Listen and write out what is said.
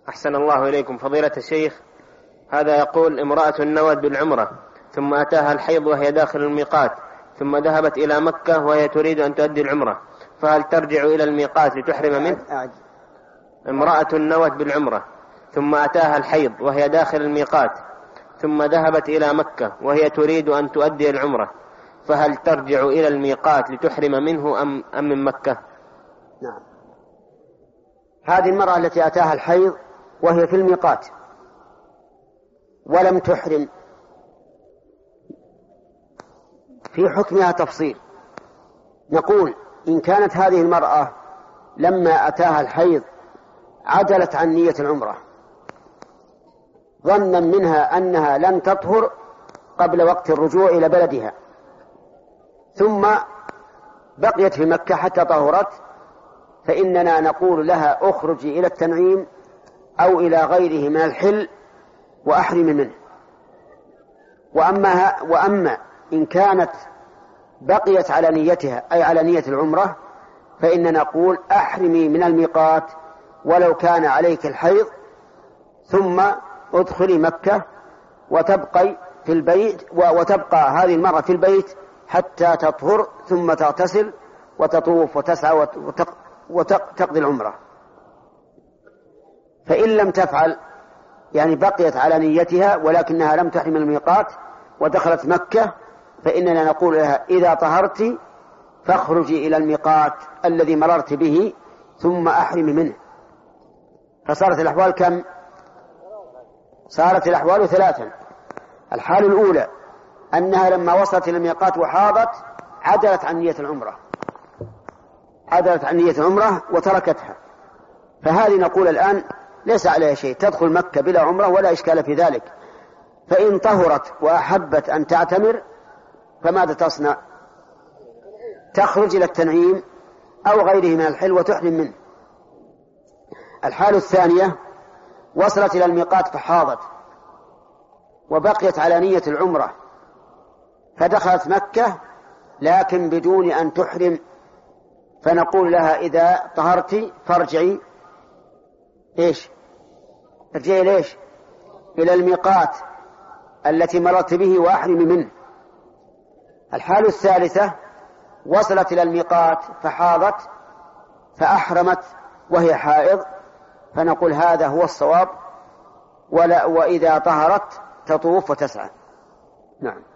أحسن الله إليكم فضيلة الشيخ. هذا يقول: امرأة نوت بالعمرة ثم أتاها الحيض وهي داخل الميقات، ثم ذهبت إلى مكة وهي تريد أن تؤدي العمرة، فهل ترجع إلى الميقات لتحرم منه؟ امرأة نوت بالعمرة ثم أتاها الحيض وهي داخل الميقات، ثم ذهبت إلى مكة وهي تريد أن تؤدي العمرة، فهل ترجع إلى الميقات لتحرم منه أم من مكة؟ نعم. هذه المرأة التي أتاها الحيض وهي في الميقات ولم تحرم، في حكمها تفصيل. نقول: إن كانت هذه المرأة لما أتاها الحيض عدلت عن نية العمرة ظنا منها أنها لن تطهر قبل وقت الرجوع إلى بلدها، ثم بقيت في مكة حتى طهرت، فإننا نقول لها: اخرجي إلى التنعيم أو إلى غيره من الحل وأحرمي منه. وأما إن كانت بقيت على نيتها أي على نية العمرة، فإننا نقول: أحرمي من الميقات ولو كان عليك الحيض، ثم ادخلي مكة وتبقي في البيت، وتبقى هذه المرأة في البيت حتى تطهر، ثم تغتسل وتطوف وتسعى وتقضي العمرة. فإن لم تفعل، يعني بقيت على نيتها ولكنها لم تحرم الميقات ودخلت مكة، فإننا نقول لها: إذا طهرت فاخرجي إلى الميقات الذي مررت به ثم أحرمي منه. فصارت الأحوال كم؟ صارت الأحوال ثلاثا. الحال الأولى أنها لما وصلت إلى الميقات وحاضت عدلت عن نية العمرة وتركتها، فهذه نقول الآن ليس عليها شيء، تدخل مكة بلا عمرة ولا إشكال في ذلك. فإن طهرت وأحبت أن تعتمر فماذا تصنع؟ تخرج إلى التنعيم أو غيره من الحل وتحرم منه. الحال الثانية: وصلت إلى الميقات فحاضت وبقيت على نية العمرة فدخلت مكة لكن بدون أن تحرم، فنقول لها: إذا طهرت فارجعي ارجعي إلى الميقات التي مررت به وأحرمي منه. الحال الثالثة: وصلت إلى الميقات فحاضت فأحرمت وهي حائض، فنقول: هذا هو الصواب، وإذا طهرت تطوف وتسعى. نعم.